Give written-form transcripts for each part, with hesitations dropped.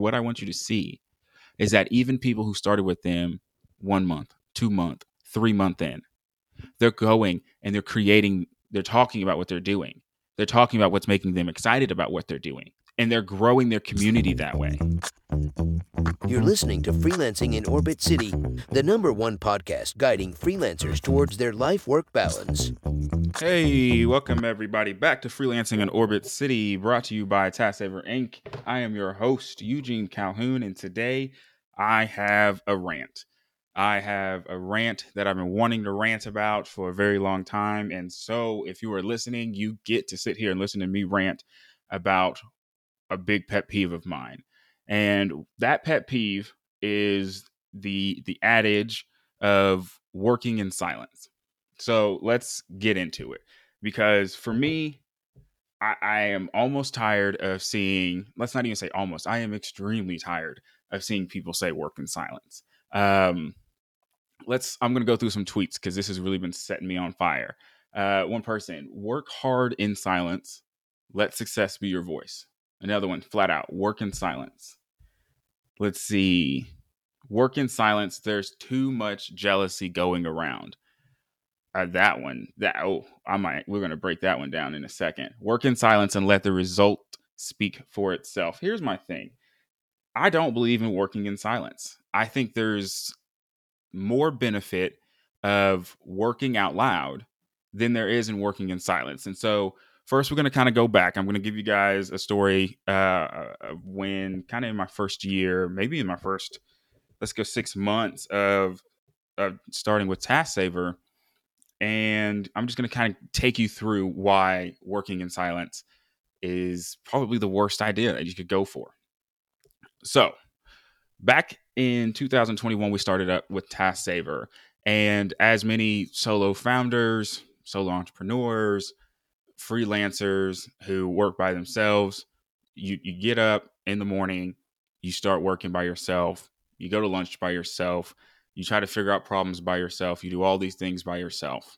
what I want you to see is that even people who started with them 1 month, 2 month, 3 month in, they're going and they're creating, they're talking about what they're doing. They're talking about what's making them excited about what they're doing. And they're growing their community that way. You're listening to Freelancing in Orbit City, the #1 podcast guiding freelancers towards their life-work balance. Hey, welcome everybody back to Freelancing in Orbit City, brought to you by TaskSaver Inc. I am your host, Eugene Calhoun, and today I have a rant. I have a rant that I've been wanting to rant about for a very long time. And so if you are listening, you get to sit here and listen to me rant about a big pet peeve of mine. And that pet peeve is the adage of working in silence. So let's get into it. Because for me, I am almost tired of seeing, let's not even say almost, I am extremely tired of seeing people say work in silence. I'm going to go through some tweets because this has really been setting me on fire. One person, work hard in silence. Let success be your voice. Another one, flat out, work in silence. Let's see. Work in silence. There's too much jealousy going around. That one, we're going to break that one down in a second. Work in silence and let the result speak for itself. Here's my thing. I don't believe in working in silence. I think there's more benefit of working out loud than there is in working in silence. And so first, we're going to kind of go back. I'm going to give you guys a story of when kind of in my first year, maybe in my first, let's go 6 months of starting with TaskSaver. And I'm just going to kind of take you through why working in silence is probably the worst idea that you could go for. So back in 2021, we started up with TaskSaver. And as many solo founders, solo entrepreneurs, freelancers who work by themselves, you get up in the morning, you start working by yourself, you go to lunch by yourself, you try to figure out problems by yourself, you do all these things by yourself.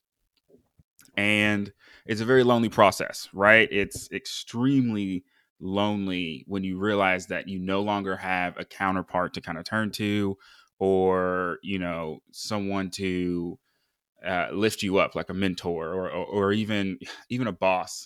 And it's a very lonely process, right? It's extremely lonely when you realize that you no longer have a counterpart to kind of turn to, or, someone to lift you up, like a mentor or even a boss.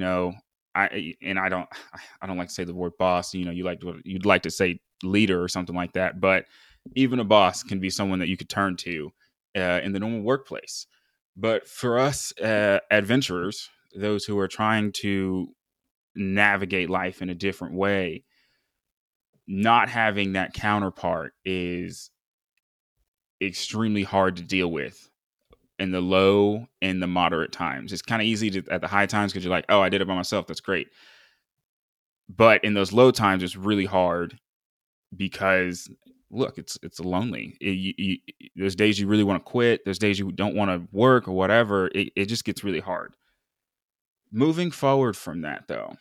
I don't like to say the word boss. You'd like to say leader or something like that, but even a boss can be someone that you could turn to in the normal workplace. But for us adventurers, those who are trying to navigate life in a different way, not having that counterpart is extremely hard to deal with in the low and the moderate times. It's kind of easy at the high times because you're like, oh, I did it by myself. That's great. But in those low times, it's really hard because look, it's lonely. There's days you really want to quit. There's days you don't want to work or whatever. It just gets really hard. Moving forward from that, though,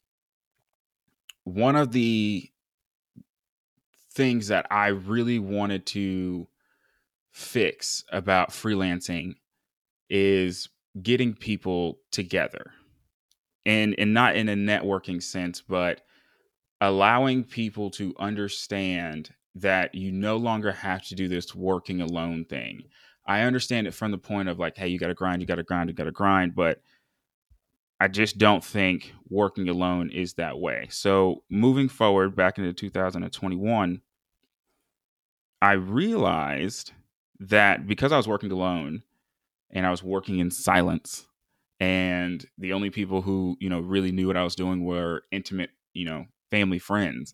one of the things that I really wanted to fix about freelancing is getting people together. And not in a networking sense, but allowing people to understand that you no longer have to do this working alone thing. I understand it from the point of like, hey, you got to grind, you got to grind, you got to grind. But I just don't think working alone is that way. So moving forward back into 2021, I realized that because I was working alone and I was working in silence, and the only people who, really knew what I was doing were intimate, family, friends,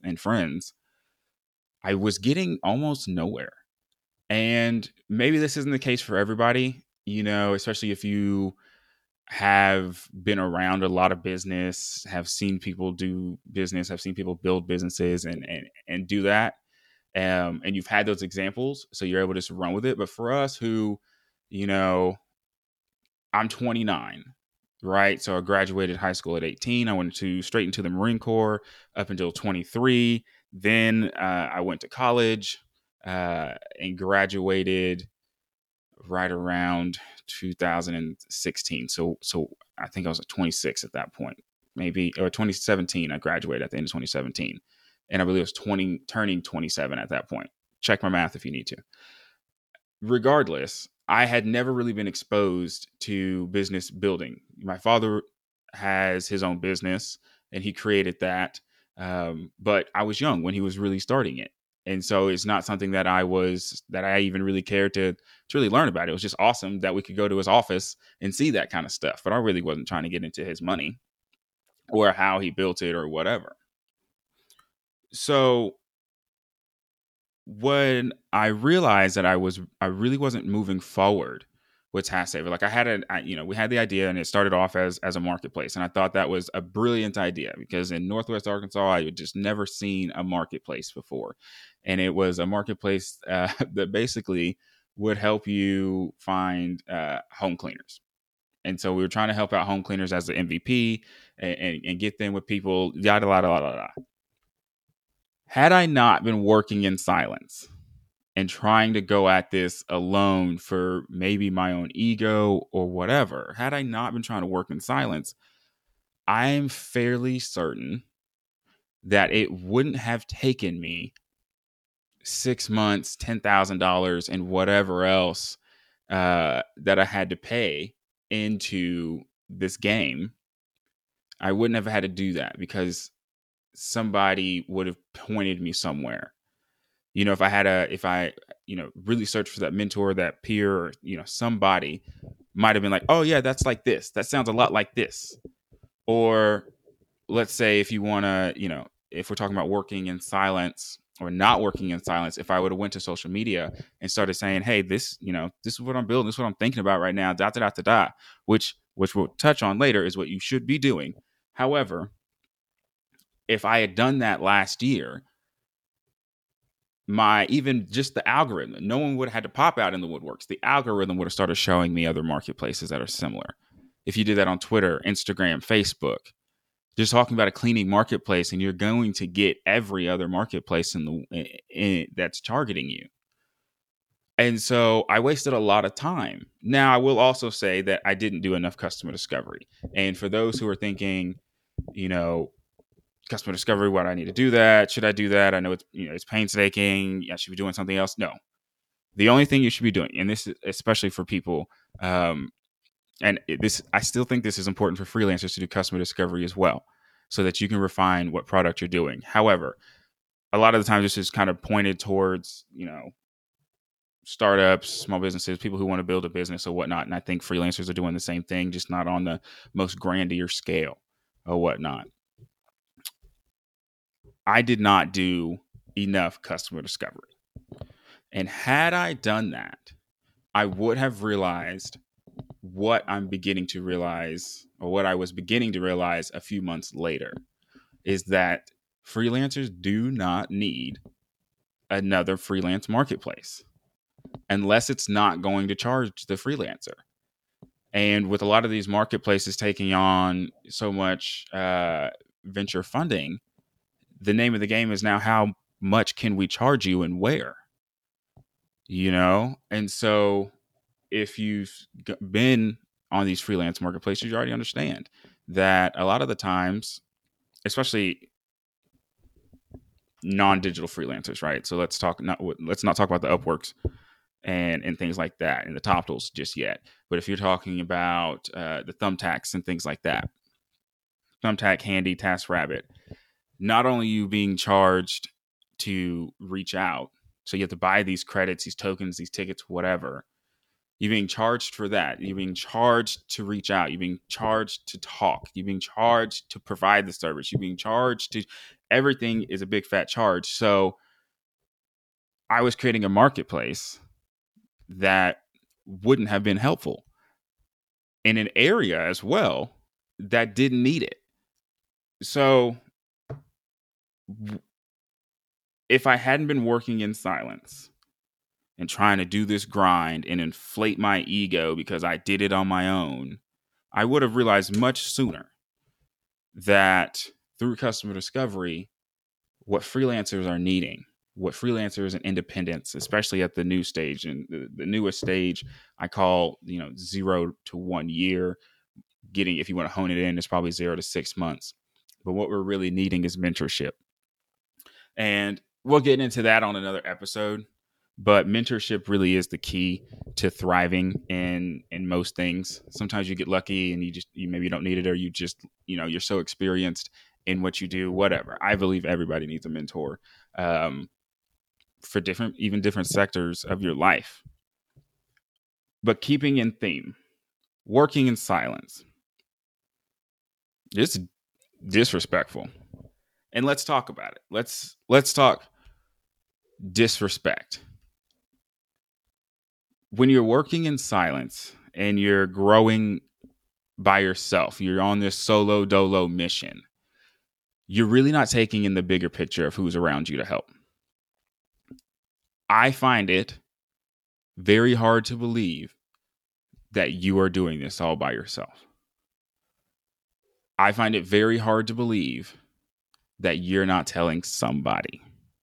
I was getting almost nowhere. And maybe this isn't the case for everybody, especially if you have been around a lot of business, have seen people do business, have seen people build businesses and do that. And you've had those examples, so you're able to just run with it. But for us who, I'm 29, right? So I graduated high school at 18. I went straight into the Marine Corps up until 23. Then I went to college and graduated right around 2016. So I think I was at 26 at that point, maybe, or 2017. I graduated at the end of 2017. And I believe it was turning 27 at that point. Check my math if you need to. Regardless, I had never really been exposed to business building. My father has his own business and he created that. But I was young when he was really starting it. And so it's not something that I even really cared to really learn about. It was just awesome that we could go to his office and see that kind of stuff. But I really wasn't trying to get into his money or how he built it or whatever. So when I realized that I really wasn't moving forward with TaskSaver, like we had the idea and it started off as a marketplace. And I thought that was a brilliant idea because in Northwest Arkansas, I had just never seen a marketplace before. And it was a marketplace that basically would help you find home cleaners. And so we were trying to help out home cleaners as the MVP and get them with people, yada, yada, yada, yada. Had I not been working in silence and trying to go at this alone for maybe my own ego or whatever, had I not been trying to work in silence, I'm fairly certain that it wouldn't have taken me 6 months, $10,000, and whatever else that I had to pay into this game. I wouldn't have had to do that because somebody would have pointed me somewhere. If I really searched for that mentor, that peer, or, somebody might have been like, oh yeah, that's like this. That sounds a lot like this. Or let's say if you want to, if we're talking about working in silence or not working in silence, if I would have went to social media and started saying, hey, this is what I'm building. This is what I'm thinking about right now, which we'll touch on later is what you should be doing. However, if I had done that last year, even just the algorithm, no one would have had to pop out in the woodworks. The algorithm would have started showing me other marketplaces that are similar. If you did that on Twitter, Instagram, Facebook, just talking about a cleaning marketplace, and you're going to get every other marketplace that's targeting you. And so I wasted a lot of time. Now, I will also say that I didn't do enough customer discovery. And for those who are thinking, customer discovery, why do I need to do that? Should I do that? I know it's painstaking. I should be doing something else. No, the only thing you should be doing, and this is especially for people, I still think this is important for freelancers to do customer discovery as well, so that you can refine what product you're doing. However, a lot of the time this is kind of pointed towards, startups, small businesses, people who want to build a business or whatnot. And I think freelancers are doing the same thing, just not on the most grandeur scale or whatnot. I did not do enough customer discovery. And had I done that, I would have realized what I'm beginning to realize, or what I was beginning to realize a few months later, is that freelancers do not need another freelance marketplace unless it's not going to charge the freelancer. And with a lot of these marketplaces taking on so much venture funding, the name of the game is now how much can we charge you and where, And so if you've been on these freelance marketplaces, you already understand that a lot of the times, especially non-digital freelancers, right? So let's not talk about the Upworks and things like that and the TopTools just yet. But if you're talking about the Thumbtacks and things like that, Thumbtack, Handy, TaskRabbit, not only you being charged to reach out, so you have to buy these credits, these tokens, these tickets, whatever. You're being charged for that. You're being charged to reach out. You're being charged to talk. You're being charged to provide the service. You're being charged to everything is a big fat charge. So I was creating a marketplace that wouldn't have been helpful in an area as well that didn't need it. So if I hadn't been working in silence and trying to do this grind and inflate my ego because I did it on my own, I would have realized much sooner that through customer discovery, what freelancers are needing, what freelancers and independents, especially at the new stage, and the newest stage I call, 0 to 1 year. If you want to hone it in, it's probably 0 to 6 months. But what we're really needing is mentorship. And we'll get into that on another episode. But mentorship really is the key to thriving in most things. Sometimes you get lucky and you maybe don't need it, or you just, you're so experienced in what you do, whatever. I believe everybody needs a mentor for different sectors of your life. But keeping in theme, working in silence. It's disrespectful. And let's talk about it. Let's talk disrespect. When you're working in silence and you're growing by yourself, you're on this solo dolo mission, you're really not taking in the bigger picture of who's around you to help. I find it very hard to believe that you are doing this all by yourself. I find it very hard to believe that you're not telling somebody.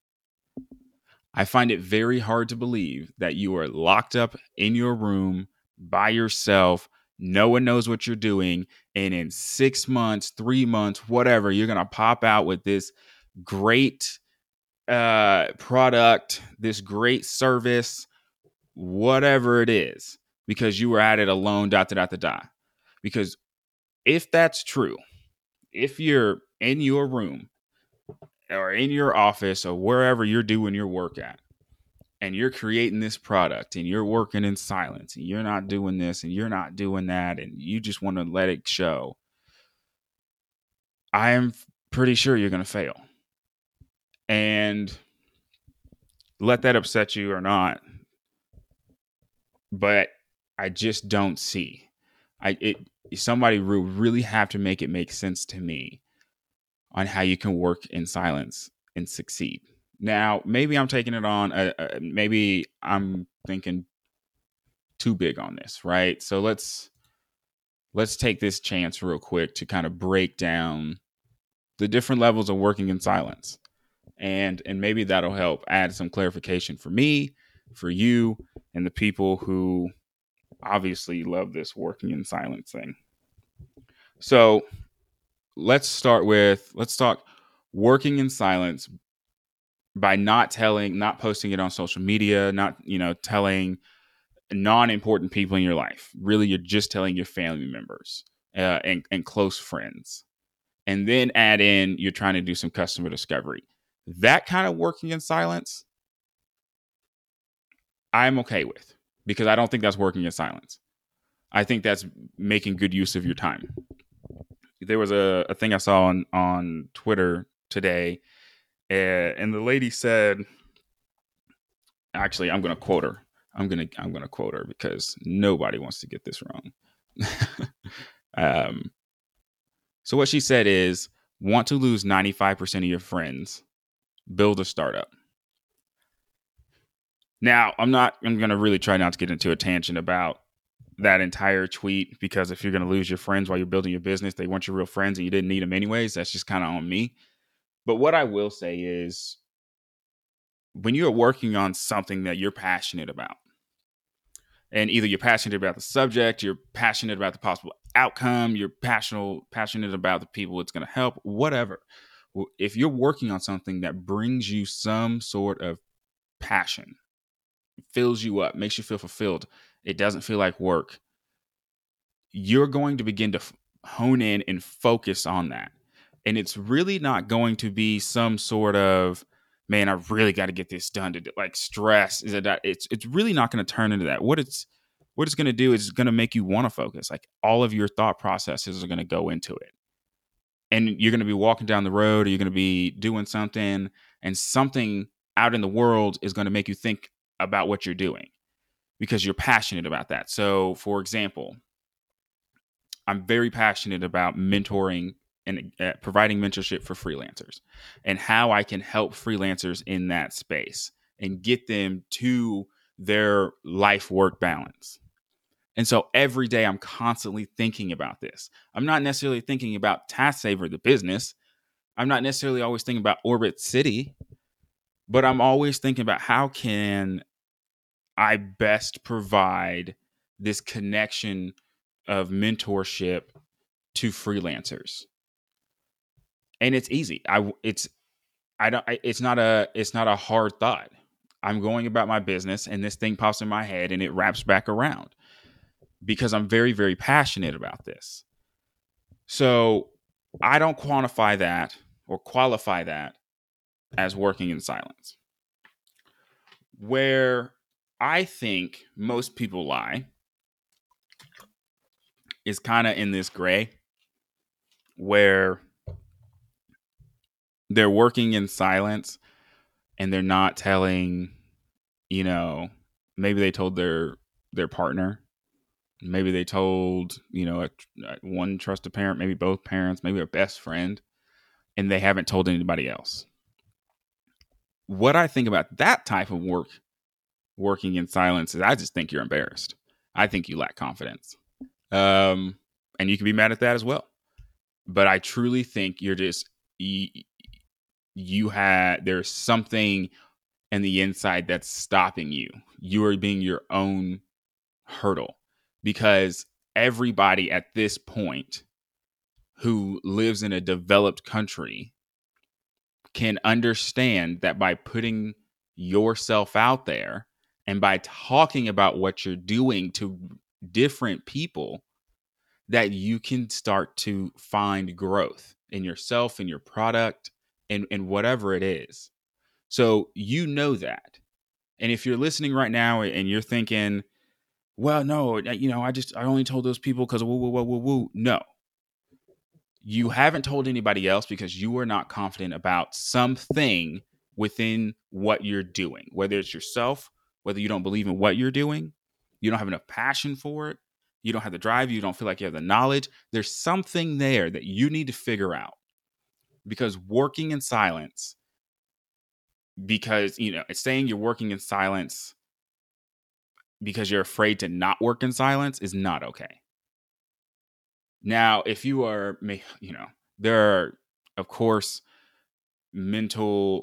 I find it very hard to believe that you are locked up in your room by yourself. No one knows what you're doing. And in 6 months, 3 months, whatever, you're going to pop out with this great product, this great service, whatever it is, because you were at it alone, ... Because if that's true, if you're in your room or in your office or wherever you're doing your work at, and you're creating this product and you're working in silence and you're not doing this and you're not doing that and you just want to let it show, I am pretty sure you're going to fail. And let that upset you or not, but I just don't see. Somebody will really have to make it make sense to me on how you can work in silence and succeed. Now, maybe I'm taking it on. Maybe I'm thinking too big on this, right? So let's take this chance real quick to kind of break down the different levels of working in silence, and maybe that'll help add some clarification for me, for you, and the people who obviously love this working in silence thing. So let's talk working in silence by not posting it on social media, not, telling non-important people in your life. Really, you're just telling your family members and close friends. And then add in, you're trying to do some customer discovery. That kind of working in silence, I'm okay with, because I don't think that's working in silence. I think that's making good use of your time. There was a thing I saw on Twitter today, and the lady said, actually, I'm going to quote her. I'm going to quote her because nobody wants to get this wrong. So what she said is, want to lose 95% of your friends, build a startup. Now, I'm going to really try not to get into a tangent about that entire tweet, because if you're going to lose your friends while you're building your business, they weren't your real friends and you didn't need them anyways. That's just kind of on me. But what I will say is, when you're working on something that you're passionate about, and either you're passionate about the subject, you're passionate about the possible outcome, you're passionate about the people it's going to help, whatever. If you're working on something that brings you some sort of passion, fills you up, makes you feel fulfilled, it doesn't feel like work, you're going to begin to hone in and focus on that. And it's really not going to be some sort of, man, I really got to get this done, to like stress. It's really not going to turn into that. What it's going to do is it's going to make you want to focus. Like, all of your thought processes are going to go into it. And you're going to be walking down the road, or you're going to be doing something, and something out in the world is going to make you think about what you're doing because you're passionate about that. So, for example, I'm very passionate about mentoring and providing mentorship for freelancers, and how I can help freelancers in that space and get them to their life-work balance. And so every day I'm constantly thinking about this. I'm not necessarily thinking about TaskSaver, the business. I'm not necessarily always thinking about Orbit City, but I'm always thinking about, how can I best provide this connection of mentorship to freelancers? And it's easy. it's not a hard thought. I'm going about my business and this thing pops in my head and it wraps back around because I'm very, very passionate about this. So I don't quantify that or qualify that as working in silence. Where I think most people lie is kind of in this gray where they're working in silence and they're not telling, maybe they told their partner, maybe they told, one trusted parent, maybe both parents, maybe a best friend, and they haven't told anybody else. What I think about that type of working in silence is I just think you're embarrassed. I think you lack confidence. And you can be mad at that as well. But I truly think you're just, there's something in the inside that's stopping you. You are being your own hurdle because everybody at this point who lives in a developed country can understand that by putting yourself out there and by talking about what you're doing to different people, that you can start to find growth in yourself, in your product, and whatever it is. So you know that. And if you're listening right now and you're thinking, well, no, I only told those people because woo, woo, woo, woo, woo. No. You haven't told anybody else because you are not confident about something within what you're doing, whether it's yourself, whether you don't believe in what you're doing, you don't have enough passion for it, you don't have the drive, you don't feel like you have the knowledge. There's something there that you need to figure out because working in silence, because, it's saying you're working in silence because you're afraid to not work in silence is not okay. Now, if you are, there are, of course, mental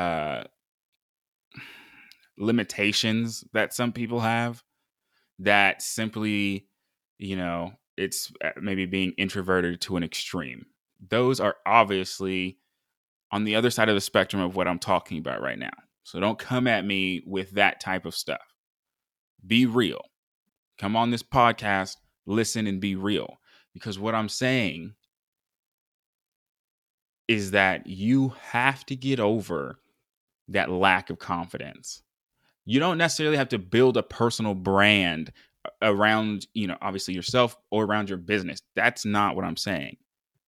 limitations that some people have that simply, it's maybe being introverted to an extreme. Those are obviously on the other side of the spectrum of what I'm talking about right now. So don't come at me with that type of stuff. Be real. Come on this podcast, listen and be real. Because what I'm saying is that you have to get over that lack of confidence. You don't necessarily have to build a personal brand around, obviously yourself or around your business. That's not what I'm saying.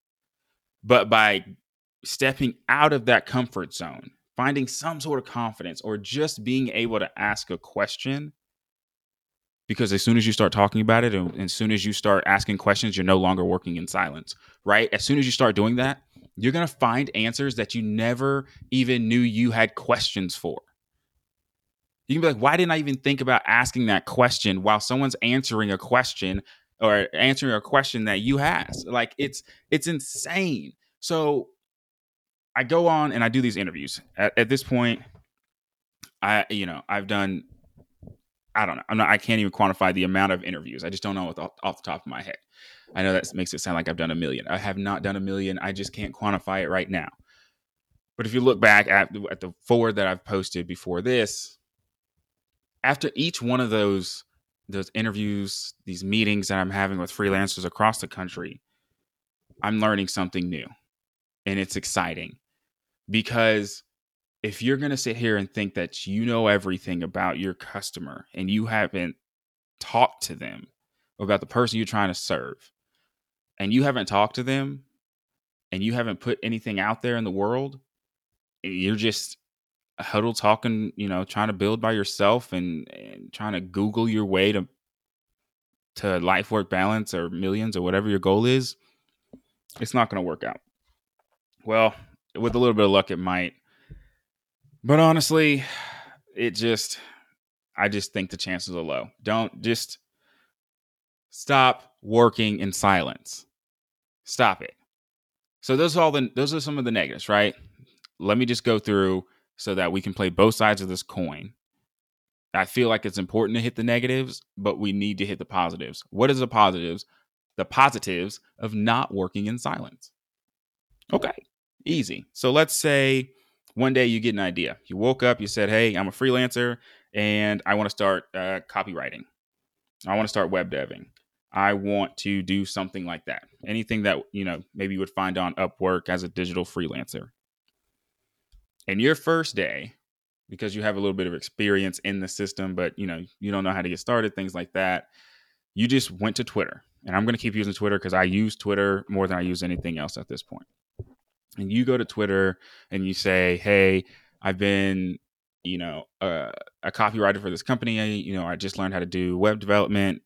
But by stepping out of that comfort zone, finding some sort of confidence or just being able to ask a question, because as soon as you start talking about it and as soon as you start asking questions, you're no longer working in silence, right? As soon as you start doing that, you're going to find answers that you never even knew you had questions for. You can be like, why didn't I even think about asking that question while someone's answering a question or answering a question that you asked? Like, it's insane. So I go on and I do these interviews. At this point, I've done, I don't know. I can't even quantify the amount of interviews. I just don't know off the top of my head. I know that makes it sound like I've done 1 million. I have not done 1 million. I just can't quantify it right now. But if you look back at the 4 that I've posted before this, after each one of those interviews, these meetings that I'm having with freelancers across the country, I'm learning something new. And it's exciting because if you're going to sit here and think that you know everything about your customer and you haven't talked to them about the person you're trying to serve, and you haven't talked to them and you haven't put anything out there in the world, you're just huddle talking, trying to build by yourself and trying to Google your way to life work balance or millions or whatever your goal is, it's not going to work out. Well, with a little bit of luck, it might. But honestly, I just think the chances are low. Don't just stop working in silence. Stop it. So those are some of the negatives, right? Let me just go through so that we can play both sides of this coin. I feel like it's important to hit the negatives, but we need to hit the positives. What is the positives? The positives of not working in silence. Okay, easy. So let's say One day you get an idea. You woke up, you said, hey, I'm a freelancer and I want to start copywriting. I want to start web deving. I want to do something like that. Anything that, maybe you would find on Upwork as a digital freelancer. And your first day, because you have a little bit of experience in the system, but you don't know how to get started, things like that, you just went to Twitter. And I'm going to keep using Twitter because I use Twitter more than I use anything else at this point. And you go to Twitter and you say, hey, I've been, a copywriter for this company. I just learned how to do web development,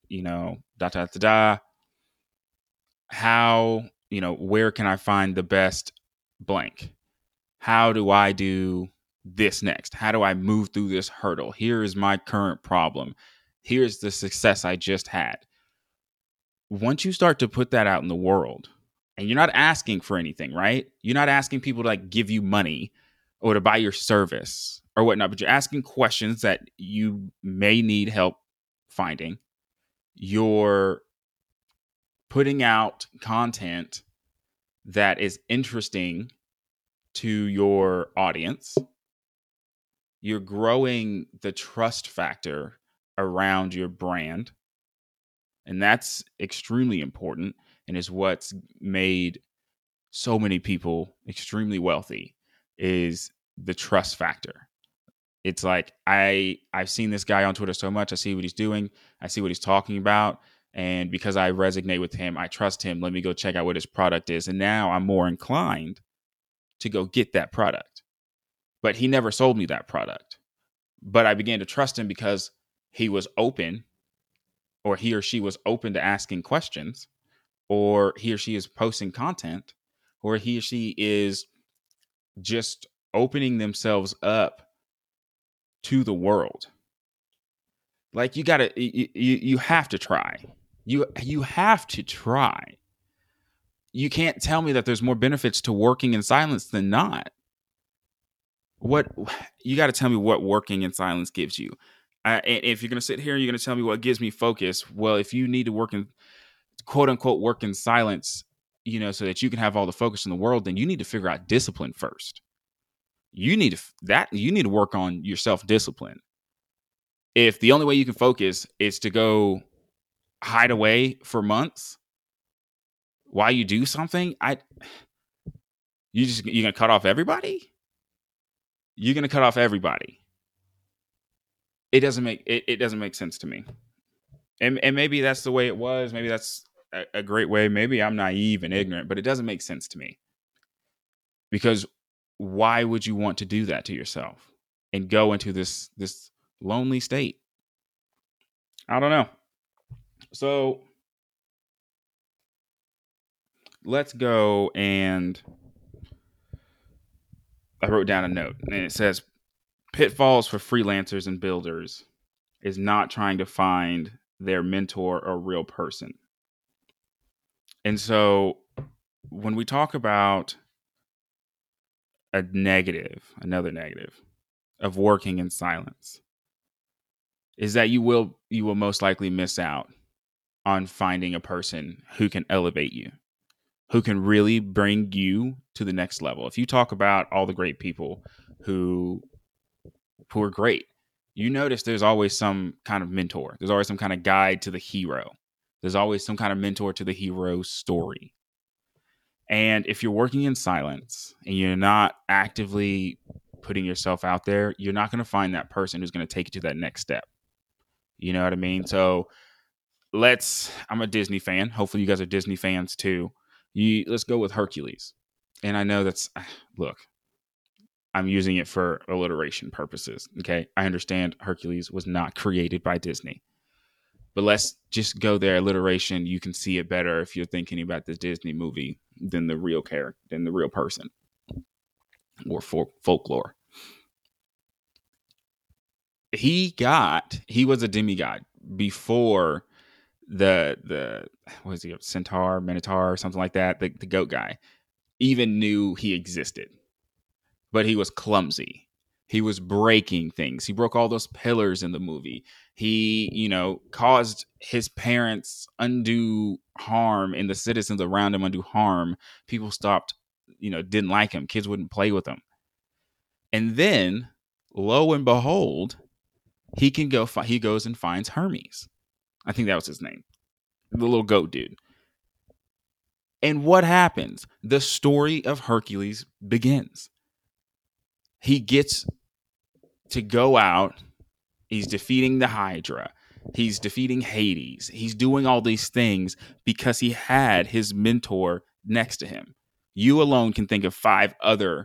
How, where can I find the best blank? How do I do this next? How do I move through this hurdle? Here is my current problem. Here's the success I just had. Once you start to put that out in the world, and you're not asking for anything, right? You're not asking people to give you money or to buy your service or whatnot, but you're asking questions that you may need help finding. You're putting out content that is interesting to your audience. You're growing the trust factor around your brand. And that's extremely important and is what's made so many people extremely wealthy, is the trust factor. It's like, I've seen this guy on Twitter so much. I see what he's doing. I see what he's talking about. And because I resonate with him, I trust him. Let me go check out what his product is. And now I'm more inclined to go get that product. But he never sold me that product. But I began to trust him because he was open, or he or she was open to asking questions, or he or she is posting content, or he or she is just opening themselves up to the world. Like, you have to try. You have to try. You can't tell me that there's more benefits to working in silence than not. You got to tell me what working in silence gives you. And if you're going to sit here and you're going to tell me what gives me focus, well, if you need to work in, quote unquote, work in silence, so that you can have all the focus in the world, then you need to figure out discipline first. You need to work on your self-discipline. If the only way you can focus is to go hide away for months while you do something, you're going to cut off everybody? You're going to cut off everybody. It doesn't make sense to me. And maybe that's the way it was. Maybe that's a great way. Maybe I'm naive and ignorant, but it doesn't make sense to me. Because why would you want to do that to yourself and go into this lonely state? I don't know. So let's go, and I wrote down a note, and it says, pitfalls for freelancers and builders is not trying to find their mentor or real person. And so when we talk about another negative of working in silence, is that you will most likely miss out on finding a person who can elevate you, who can really bring you to the next level. If you talk about all the great people who are great, you notice there's always some kind of mentor. There's always some kind of guide to the hero. There's always some kind of mentor to the hero's story. And if you're working in silence and you're not actively putting yourself out there, you're not going to find that person who's going to take you to that next step. You know what I mean? So I'm a Disney fan. Hopefully you guys are Disney fans too. Let's go with Hercules. And I know look, I'm using it for alliteration purposes. Okay. I understand Hercules was not created by Disney, but let's just go there. Alliteration. You can see it better if you're thinking about the Disney movie than the real character, than the real person, or folklore. He was a demigod before the what is he, centaur, minotaur, something like that, the goat guy even knew he existed. But he was clumsy. He was breaking things. He broke all those pillars in the movie. He, caused his parents undue harm and the citizens around him undue harm. People stopped, didn't like him. Kids wouldn't play with him. And then, lo and behold, he goes and finds Hermes. I think that was his name, the little goat dude. And what happens? The story of Hercules begins. He gets to go out. He's defeating the Hydra. He's defeating Hades. He's doing all these things because he had his mentor next to him. You alone can think of 5 other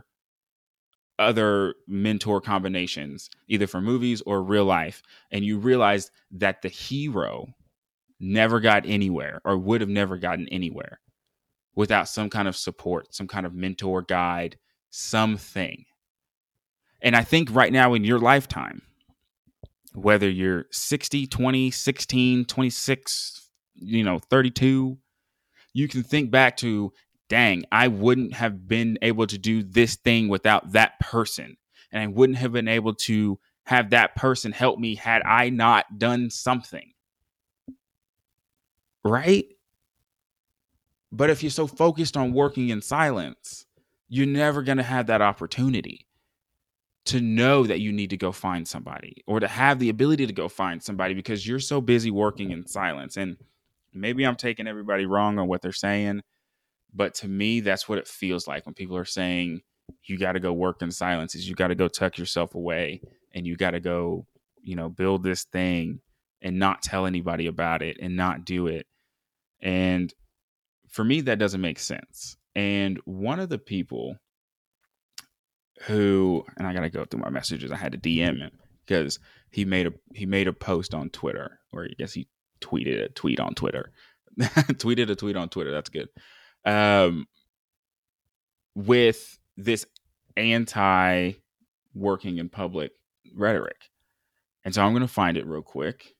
mentor combinations, either for movies or real life. And you realize that the hero never got anywhere, or would have never gotten anywhere, without some kind of support, some kind of mentor, guide, something. And I think right now in your lifetime, whether you're 60, 20, 16, 26, 32, you can think back to, dang, I wouldn't have been able to do this thing without that person. And I wouldn't have been able to have that person help me had I not done something. Right? But if you're so focused on working in silence, you're never going to have that opportunity to know that you need to go find somebody, or to have the ability to go find somebody, because you're so busy working in silence. And maybe I'm taking everybody wrong on what they're saying, but to me, that's what it feels like when people are saying you got to go work in silence, is you got to go tuck yourself away and you got to go, build this thing and not tell anybody about it and not do it. And for me, that doesn't make sense. And one of the people who, and I got to go through my messages, I had to DM him because he made a post on Twitter, or I guess he tweeted a tweet on Twitter. Tweeted a tweet on Twitter. That's good. With this anti working in public rhetoric. And so I'm going to find it real quick,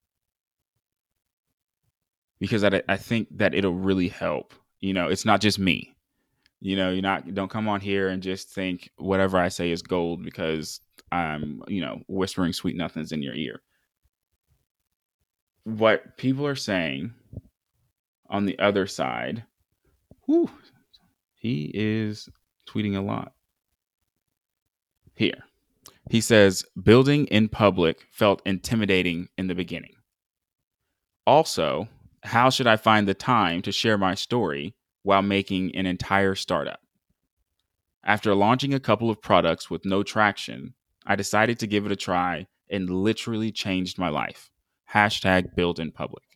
because I think that it'll really help. It's not just me. Don't come on here and just think whatever I say is gold because I'm, whispering sweet nothings in your ear. What people are saying on the other side, he is tweeting a lot. Here, he says, building in public felt intimidating in the beginning. Also, how should I find the time to share my story while making an entire startup? After launching a couple of products with no traction, I decided to give it a try and literally changed my life. # build in public.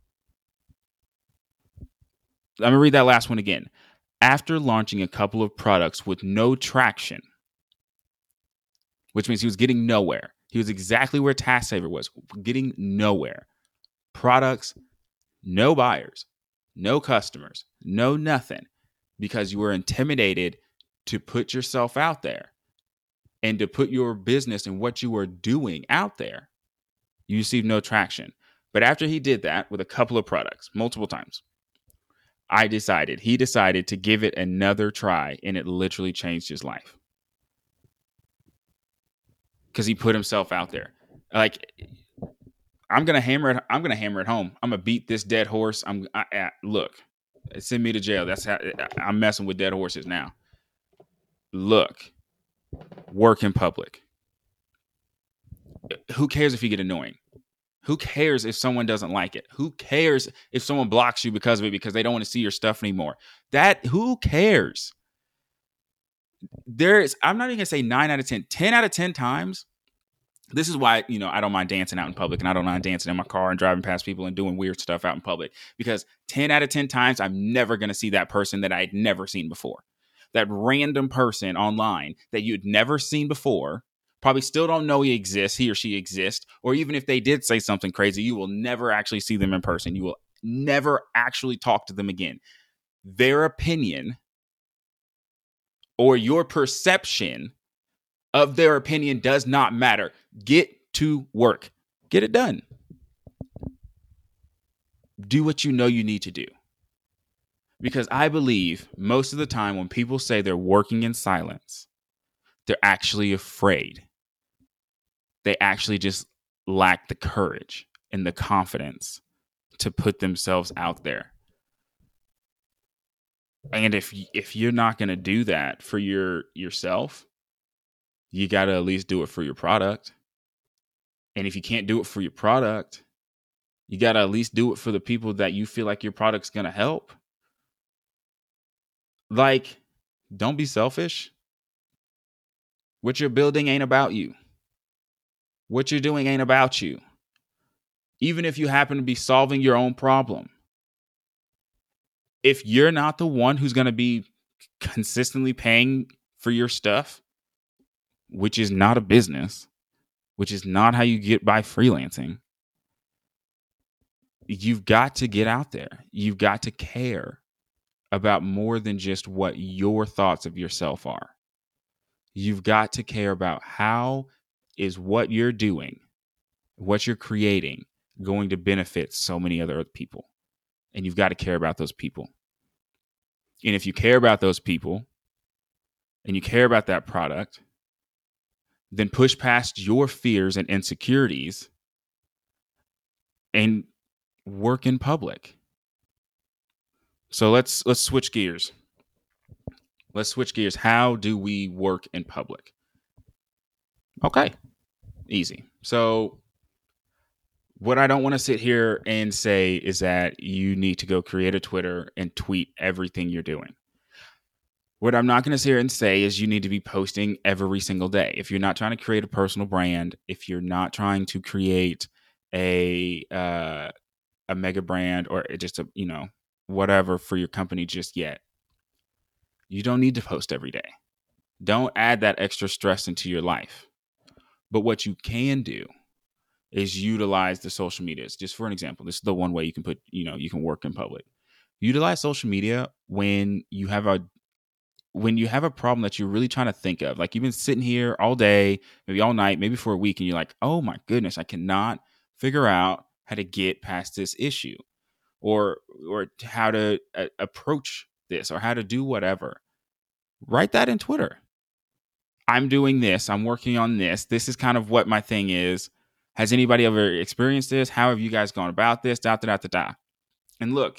Let me read that last one again. After launching a couple of products with no traction, which means he was getting nowhere. He was exactly where TaskSaver was, getting nowhere. Products, no buyers, no customers, no nothing, because you were intimidated to put yourself out there and to put your business and what you were doing out there. You received no traction. But after he did that with a couple of products, multiple times, he decided to give it another try, and it literally changed his life. Because he put himself out there. Like, I'm gonna hammer it home. I'm gonna beat this dead horse. Look, send me to jail. That's how I'm messing with dead horses now. Look, work in public. Who cares if you get annoying? Who cares if someone doesn't like it? Who cares if someone blocks you because of it, because they don't want to see your stuff anymore? Who cares? I'm not even gonna say 9 out of 10, 10 out of 10 times. This is why, I don't mind dancing out in public, and I don't mind dancing in my car and driving past people and doing weird stuff out in public, because 10 out of 10 times, I'm never going to see that person that I had never seen before. That random person online that you'd never seen before, probably still don't know he or she exists, or even if they did say something crazy, you will never actually see them in person. You will never actually talk to them again. Their opinion or your perception of their opinion does not matter. Get to work. Get it done. Do what you know you need to do. Because I believe most of the time when people say they're working in silence, they're actually afraid. They actually just lack the courage and the confidence to put themselves out there. And if you're not going to do that for yourself, you got to at least do it for your product. And if you can't do it for your product, you got to at least do it for the people that you feel like your product's going to help. Like, don't be selfish. What you're building ain't about you. What you're doing ain't about you. Even if you happen to be solving your own problem. If you're not the one who's going to be consistently paying for your stuff, which is not a business, which is not how you get by freelancing, you've got to get out there. You've got to care about more than just what your thoughts of yourself are. You've got to care about how is what you're doing, what you're creating, going to benefit so many other people. And you've got to care about those people. And if you care about those people and you care about that product, then push past your fears and insecurities and work in public. So let's switch gears. Let's switch gears. How do we work in public? Okay, easy. So what I don't want to sit here and say is that you need to go create a Twitter and tweet everything you're doing. What I'm not going to sit here and say is you need to be posting every single day. If you're not trying to create a personal brand, if you're not trying to create a mega brand or just a, whatever for your company just yet, you don't need to post every day. Don't add that extra stress into your life. But what you can do is utilize the social medias. Just for an example, this is the one way you can put, you can work in public. Utilize social media when you have a problem that you're really trying to think of. Like you've been sitting here all day, maybe all night, maybe for a week, and you're like, oh my goodness, I cannot figure out how to get past this issue or how to approach this or how to do whatever. Write that in Twitter. I'm doing this. I'm working on this. This is kind of what my thing is. Has anybody ever experienced this? How have you guys gone about this? Da, da, da, da, da. And look,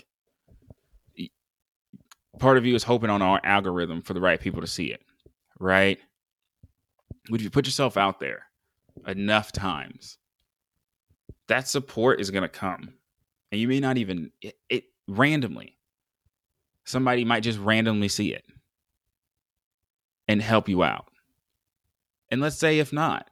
part of you is hoping on our algorithm for the right people to see it, right? But if you put yourself out there enough times, that support is going to come. And you may not even, it randomly, somebody might just randomly see it and help you out. And let's say if not,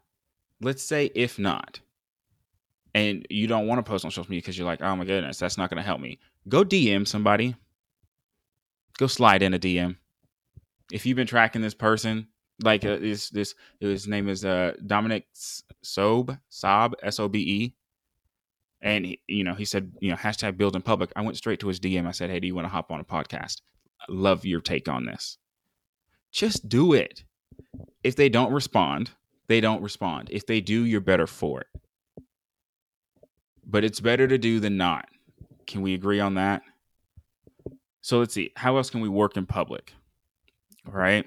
and you don't want to post on social media because you're like, oh my goodness, that's not going to help me. Go DM somebody. Go slide in a DM. If you've been tracking this person, like his name is Dominic Sobe, S-O-B-E. And he said, hashtag build in public. I went straight to his DM. I said, hey, do you want to hop on a podcast? I love your take on this. Just do it. If they don't respond, they don't respond. If they do, you're better for it. But it's better to do than not. Can we agree on that? So let's see. How else can we work in public? All right.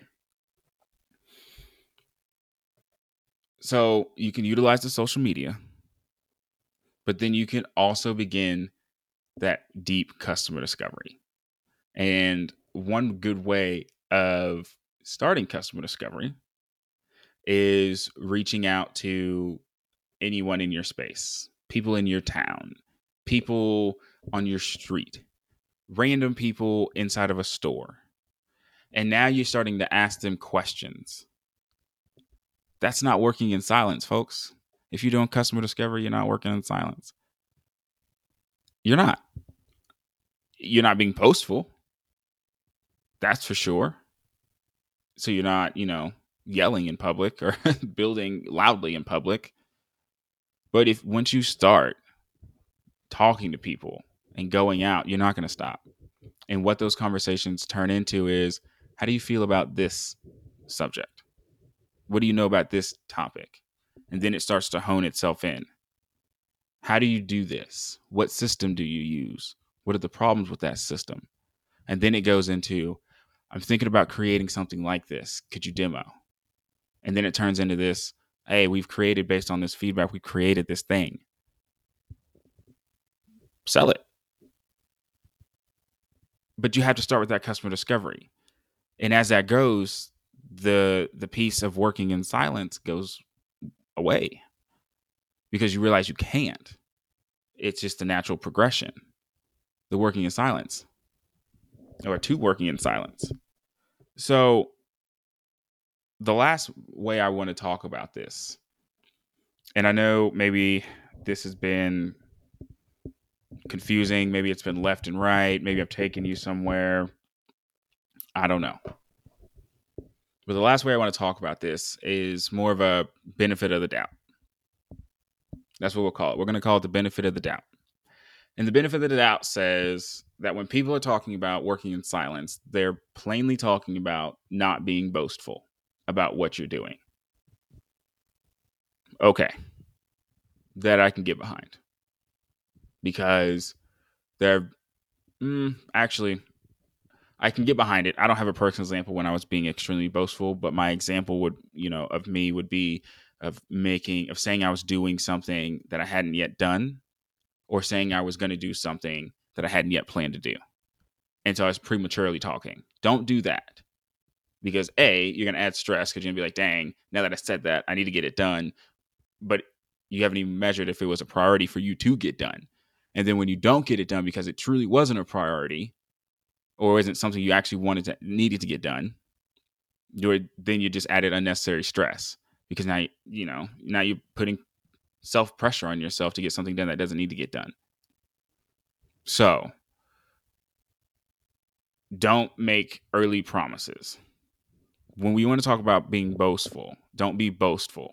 So you can utilize the social media, but then you can also begin that deep customer discovery. And one good way of starting customer discovery is reaching out to anyone in your space, people in your town, people on your street, random people inside of a store. And now you're starting to ask them questions. That's not working in silence, folks. If you're doing customer discovery, you're not working in silence. You're not. You're not being boastful. That's for sure. So you're not, yelling in public or building loudly in public. But once you start talking to people and going out, you're not going to stop. And what those conversations turn into is, how do you feel about this subject? What do you know about this topic? And then it starts to hone itself in. How do you do this? What system do you use? What are the problems with that system? And then it goes into, I'm thinking about creating something like this. Could you demo? And then it turns into this, hey, we've created based on this feedback, we created this thing. Sell it. But you have to start with that customer discovery. And as that goes, the piece of working in silence goes away because you realize you can't. It's just a natural progression. The working in silence, or to working in silence. So the last way I want to talk about this, and I know maybe this has been confusing, maybe it's been left and right, maybe I've taken you somewhere, I don't know. But the last way I want to talk about this is more of a benefit of the doubt. That's what we'll call it. We're going to call it the benefit of the doubt. And the benefit of the doubt says that when people are talking about working in silence, they're plainly talking about not being boastful about what you're doing. Okay. That I can get behind. Because they're actually, I can get behind it. I don't have a personal example when I was being extremely boastful, but my example would, of me would be of saying I was doing something that I hadn't yet done, or saying I was going to do something that I hadn't yet planned to do. And so I was prematurely talking. Don't do that. Because A, you're going to add stress because you're going to be like, dang, now that I said that, I need to get it done. But you haven't even measured if it was a priority for you to get done. And then when you don't get it done because it truly wasn't a priority, or isn't something you actually needed to get done, then you just added unnecessary stress. Because now you're putting self-pressure on yourself to get something done that doesn't need to get done. So don't make early promises. When we want to talk about being boastful, don't be boastful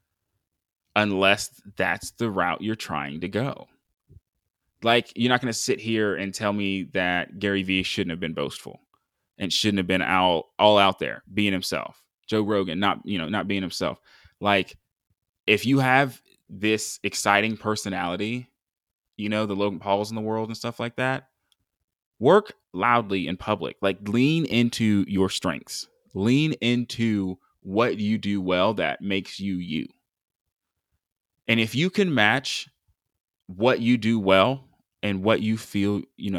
unless that's the route you're trying to go. Like, you're not going to sit here and tell me that Gary Vee shouldn't have been boastful and shouldn't have been all out there being himself. Joe Rogan, not being himself. Like, if you have this exciting personality, the Logan Pauls in the world and stuff like that, work loudly in public. Like, lean into your strengths. Lean into what you do well that makes you you. And if you can match what you do well and what you feel,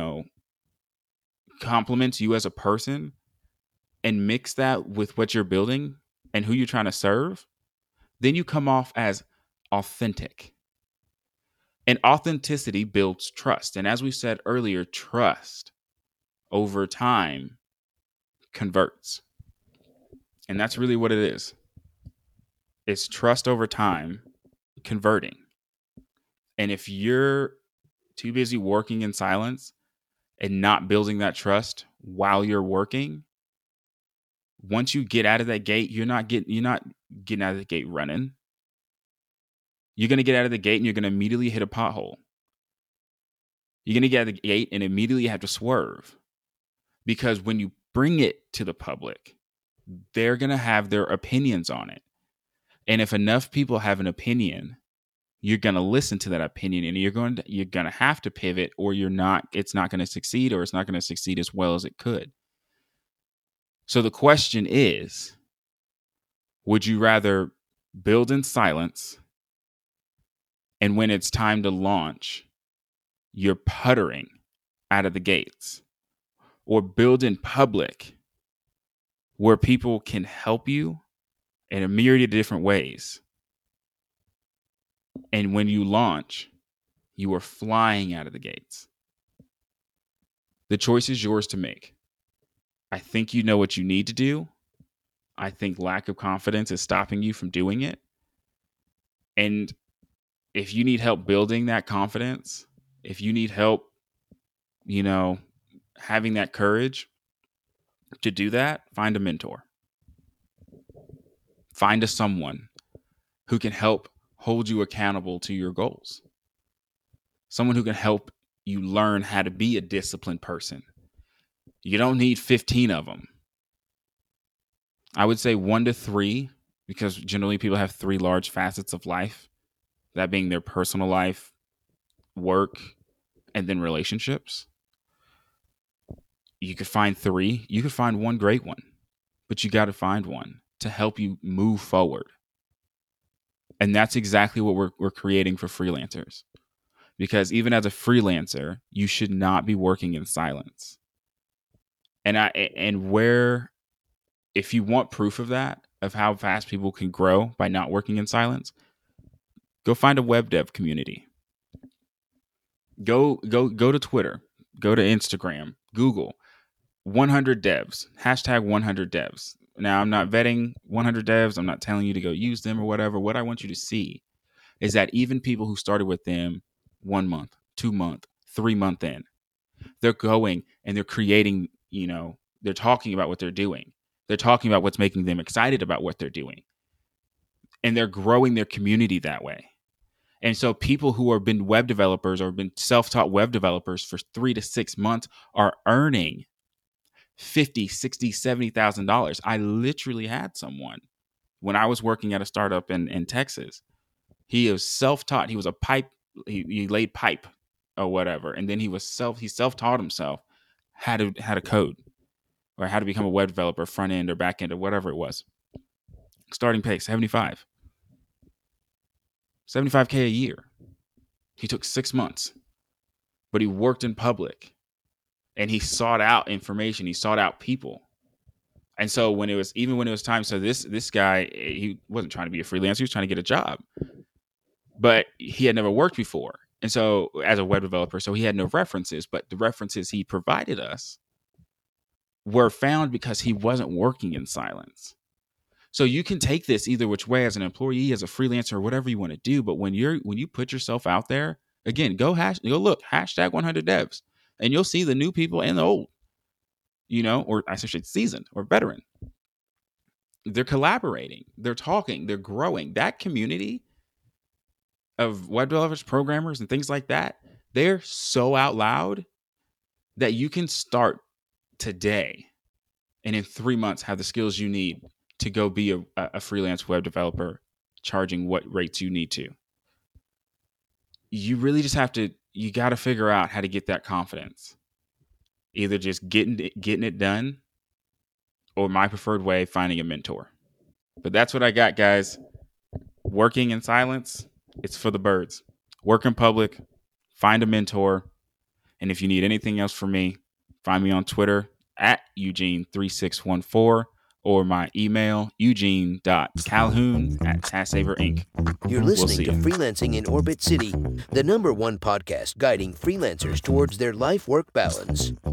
compliments you as a person, and mix that with what you're building and who you're trying to serve, then you come off as authentic. And authenticity builds trust. And as we said earlier, trust over time converts. And that's really what it is. It's trust over time converting. And if you're too busy working in silence and not building that trust while you're working, once you get out of that gate, you're not getting out of the gate running. You're going to get out of the gate and you're going to immediately hit a pothole. You're going to get out of the gate and immediately have to swerve. Because when you bring it to the public, they're going to have their opinions on it. And if enough people have an opinion, you're going to listen to that opinion, and you're going to have to pivot, or it's not going to succeed, or it's not going to succeed as well as it could. So the question is, would you rather build in silence, and when it's time to launch, you're puttering out of the gates, or build in public where people can help you in a myriad of different ways? And when you launch, you are flying out of the gates. The choice is yours to make. I think you know what you need to do. I think lack of confidence is stopping you from doing it. And if you need help building that confidence, if you need help, having that courage to do that, find a mentor. Find someone who can help hold you accountable to your goals. Someone who can help you learn how to be a disciplined person. You don't need 15 of them. I would say 1 to 3, because generally people have 3 large facets of life, that being their personal life, work, and then relationships. You could find 3. You could find one great one, but you got to find one to help you move forward. And that's exactly what we're creating for freelancers. Because even as a freelancer, you should not be working in silence. And where if you want proof of that, of how fast people can grow by not working in silence, go find a web dev community. Go to Twitter, go to Instagram, Google 100 devs, hashtag 100 devs. Now, I'm not vetting 100 devs. I'm not telling you to go use them or whatever. What I want you to see is that even people who started with them 1 month, 2 month, 3 month in, they're going and they're creating, they're talking about what they're doing. They're talking about what's making them excited about what they're doing. And they're growing their community that way. And so people who have been web developers or been self-taught web developers for 3 to 6 months are earning $50,000, $60,000, $70,000. I literally had someone when I was working at a startup in Texas. He was self-taught. He was a pipe. He laid pipe or whatever, and then he self-taught himself how to code or how to become a web developer, front end or back end or whatever it was. Starting pay $75K a year. He took 6 months, but he worked in public. And he sought out information. He sought out people. And so when it was time, so this guy, he wasn't trying to be a freelancer. He was trying to get a job. But he had never worked before. And so as a web developer, so he had no references. But the references he provided us were found because he wasn't working in silence. So you can take this either which way, as an employee, as a freelancer, or whatever you want to do. But when you put yourself out there, again, go look, hashtag 100 devs. And you'll see the new people and the old, or I should say seasoned or veteran. They're collaborating, they're talking, they're growing. That community of web developers, programmers, and things like that, they're so out loud that you can start today and in 3 months have the skills you need to go be a freelance web developer, charging what rates you need to. You really just you got to figure out how to get that confidence. Either just getting it done, or my preferred way, finding a mentor. But that's what I got, guys. Working in silence, it's for the birds. Work in public, find a mentor. And if you need anything else from me, find me on Twitter at Eugene3614 or my email, eugene.calhoun@TaskSaver Inc. You're listening to Freelancing in Orbit City, the #1 podcast guiding freelancers towards their life-work balance.